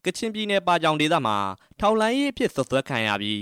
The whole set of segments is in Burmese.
ကချင်ပြည်နယ်ပါကြောင်ဒေသမှာထောက်လှမ်းရေးအဖြစ်ဆွဆွဲခံရပြီး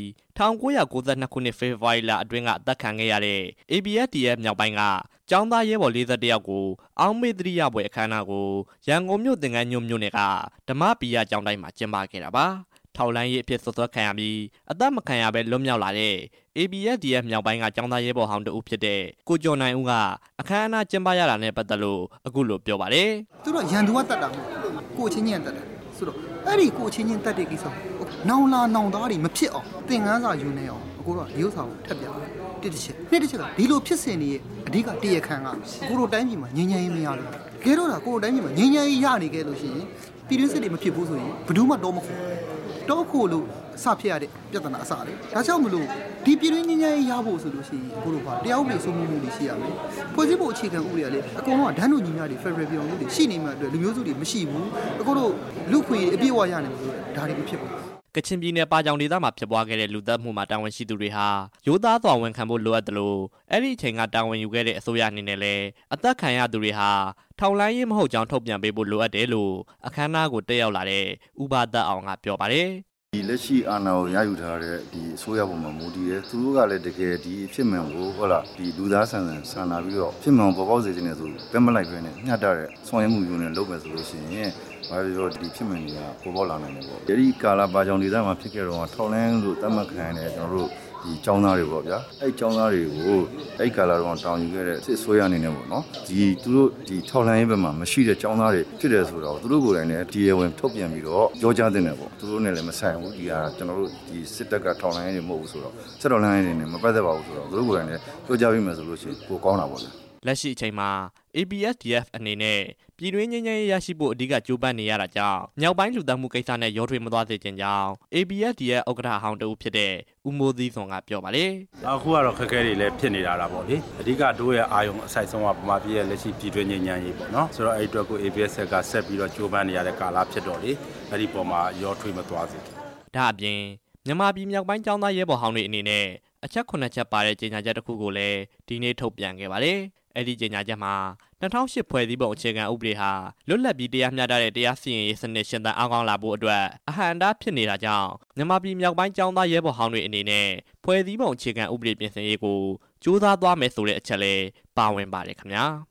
1992ခုနှစ်ဖေဖော်ဝါရီလအတွင်းကအသက်ခံခဲ့ရတဲ့ ABSDF မြောက်ပိုင်းကကျောင်းသားရဲဘော်41ယောက်ကိုအောက်မေ့သတိရပွဲအခမ်းအနားကိုရန်ကုန်မြို့သင်္ကန်းညွန့်မြို့နယ်ကဓမ္မပီယကျောင်းတိုင်းမှာကျင်းပခဲ့တာပါထောက်လှမ်းရေးအဖြစ်ဆွဆွဲခံရပြီးအသက်မခံရဘဲလွတ်မြောက်လာတဲ့ ABSDF မြောက်ပိုင်းကကျောင်းသားရဲဘော်ဟောင်းတဦးဖြစ်တဲ့ကိုကျော်နိုင်ဦးကအခမ်းအနားကျင်းပရတာနဲ့ပတ်သက်လို့အခုလိုပြောပါတယ်သူတို့ရန်သူကတတ်တာကိုချင်းချင်းတတ်တယ်ဆိုတော့အဲ့ဒီကိုချင်းချင်းတတ်တဲ့ကိစ္စနောင်လာနောင်သားတွေမဖြစ်အောင်သင်ခန်းစာယူနေအောင်အကိုတို့ရုပ်ဆောင်ထပ်ပြတစ်တစ်ချက်ကဒီလိုဖြစ်စဉ်တွေရဲ့အဓိကတရခံကအကိုတို့တိုင်းပြည်မှာငြိမ်းချမ်းရေးမရလို့ကဲတော့တာကိုတို့တိုင်းပြည်မှာငြိမ်းချမ်းရေးရနေခဲ့လို့ရှိရင်ပြည်တွင်းစစ်တွေမဖြစ်ဘူးဆိုရင်ဘယ်သူမှတော့မခေါ်တော့ခို့လို့အစဖြစ်ရတဲ့ပြဿနာအစလေဒါကြောင့်မလို့ဒီပြည်တွင်းငြိမ်းချမ်းရေးရဖို့ဆိုလို့ရှိရင်ကိုတို့ကတရားဥပဒေစိုးမိုးမှုတွေရှိရမယ်ဖွဲ့စည်းပုံအခြေခံဥပဒေကလေအကုန်လုံးကဒန်းတို့ညီမတွေ Federal ပြည်အောင်လို့ရှိနေမှအတွက်လူမျိုးစုတွေမရှိဘူးအကိုတို့လူခွေအပြည့်အဝရနေလို့ဒါတွေမဖြစ်ဘူးကချင်ပြည်နယ်ပါကြောင်ဒေသမှာဖြစ်ပွားခဲ့တဲ့လူသတ်မှုမှာတာဝန်ရှိသူတွေဟာရိုးသားစွာဝန်ခံဖို့လိုအပ်တယ်လို့အဲ့ဒီအချိန်ကတာဝန်ယူခဲ့တဲ့အစိုးရအနေနဲ့လည်းအသက်ခံရသူတွေဟာထောက်လှမ်းရေးမဟုတ်ကြောင်းထုတ်ပြန်ပေးဖို့လိုအပ်တယ်လို့အခမ်းအနားကိုတက်ရောက်လာတဲ့ဥပါသက်အောင်ကပြောပါတယ်ဒီလက်ရှိအာဏာကိုရယူထားတဲ့ဒီအစိုးရပုံမှာမူတည်တယ်သူတို့ကလည်းတကယ်ဒီဖြစ်မှန်ကိုဟုတ်လားဒီလူသားဆန်နာပြီးတော့ဖြစ်မှန်ပေါ်ပေါက်စေခြင်းနဲ့ဆိုဘက်မလိုက်ပဲနဲ့မျှတတဲ့ဆောင်ရွက်မှုမျိုးနဲ့လုပ်မယ်ဆိုလို့ရှိရင်ဘာလို့ဒီဖြစ်မှန်တွေကပေါ်ပေါက်လာနိုင်တယ်ပေါ့ဒီကာလာပါကြောင်ဒေသမှာဖြစ်ခဲ့တော့ထောက်လန်းလို့သတ်မှတ်ခံရတဲ့ကျွန်တော်တို့ဒီចောင်းသားတွေပေါ့ဗျာအဲ့ចောင်းသားတွေကိုအဲ့ကာလာတော့တောင်းယူခဲ့တဲ့စစ်ဆွေးရအနေနဲ့ပေါ့နော်ဒီသူတို့ဒီထောက်လှမ်းရေးဘက်မှာမရှိတဲ့ចောင်းသားတွေဖြစ်တယ်ဆိုတော့သူတို့ကိုယ်တိုင်လည်းဒီရဲဝင်ထုတ်ပြန်ပြီးတော့ကြောကြားတဲ့နယ်ပေါ့သူတို့နဲ့လည်းမဆိုင်ဘူးဒီဟာကျွန်တော်တို့ဒီစစ်တပ်ကထောက်လှမ်းရေးတွေမဟုတ်ဘူးဆိုတော့စစ်တော်လှမ်းရေးတွေနဲ့မပတ်သက်ပါဘူးဆိုတော့သူတို့ကိုယ်တိုင်လည်းကြောကြားပြီးမှဆိုလို့ရှိရင်ပိုကောင်းတာပေါ့ဗျာလက်ရှိအချိန်မှာ ABSDF အနေနဲ့ပြည်တွင်းငြိမ်းချမ်းရေးရရှိဖို့အဓိကကြိုးပမ်းနေရတာကြောင့်မြောက်ပိုင်းလူသတ်မှုကိစ္စနဲ့ရောထွေးမသွားစေချင်ကြောင်း ABSDF ဥက္ကဋ္ဌဟောင်းတဦးဖြစ်တဲ့ဦးမိုးသီးစွန်ကပြောပါတယ်အခုကတော့ခက်ခဲတွေလည်းဖြစ်နေတာလားပေါ့လေအဓိကတို့ရဲ့အာယုံအဆိုင်ဆုံးကဗမာပြည်ရဲ့လက်ရှိပြည်တွင်းငြိမ်းချမ်းရေးပေါ့နော်ဆိုတော့အဲ့ဒီအတွက်ကို ABS ကဆက်ပြီးတော့ကြိုးပမ်းနေရတဲ့ကာလဖြစ်တော့လေအဲ့ဒီပေါ်မှာရောထွေးမသွားစေဒါအပြင်မြန်မာပြည်မြောက်ပိုင်းကျောင်းသားရဲဘော်ဟောင်းတွေအနေနဲ့အချက်9ချက်ပါတဲ့ကြေညာချက်တစ်ခုကိုလည်းဒီနေ့ထုတ်ပြန်ခဲ့ပါတယ်အဲ့ဒီကြေညာချက်မှာ2008ဖွဲ့စည်းပုံအခြေခံဥပဒေဟာလွတ်လပ်ပြီးတရားမျှတတဲ့တရားစီရင်ရေးစနစ်ရှင်သန်အားကောင်းလာဖို့အတွက်အဟန့်အတားဖြစ်နေတာကြောင့်မြန်မာပြည်မြောက်ပိုင်းကျောင်းသားရဲဘော်ဟောင်းတွေအနေနဲ့ဖွဲ့စည်းပုံအခြေခံဥပဒေပြင်ဆင်ရေးကိုကြိုးစားသွားမယ်ဆိုတဲ့အချက်လည်းပါဝင်ပါတယ်ခင်ဗျာ